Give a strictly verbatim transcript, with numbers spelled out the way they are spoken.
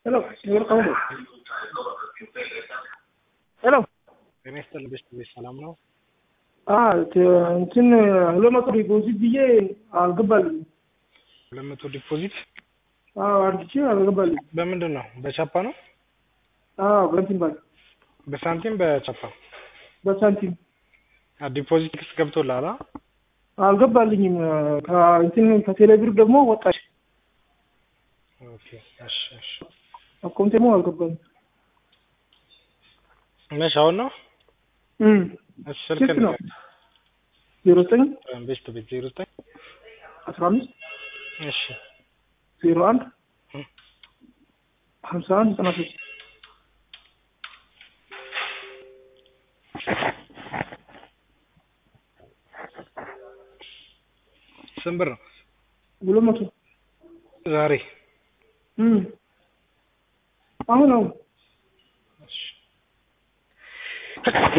ሄሎ ይወርቀው ሄሎ እኔ ስተልብሽ ሰላም ነው። አዎ እንትን ሁለት መቶ ዲፖዚት ብዬ አልገባልኝ። ሁለት መቶ ዲፖዚት አዎ አድርጌ አልገባልኝ። በምንድን ነው? በቻፓ ነው? አዎ በሳንቲም ባንክ። በሳንቲም በቻፓ? በሳንቲም። አ ዲፖዚት ክስ ገብቶልሃል? አልገባልኝም። ከእንትን ከቴሌብር ደግሞ ወጣች። ኦኬ እሺ እሺ። አካውንቴ ደግሞ አልገባልኝ። መች አሁን ነው? እም እሺ ስልክ ነው ዜሮ ዘጠኝ ቤስት ቤት ዜሮ ዘጠኝ አስራ አምስት እሺ ዜሮ አንድ ሀምሳ አንድ ዘጠና ሶስት ስንት ብር ነው? ሁለት መቶ ዛሬ እም አሁን ነው። እሺ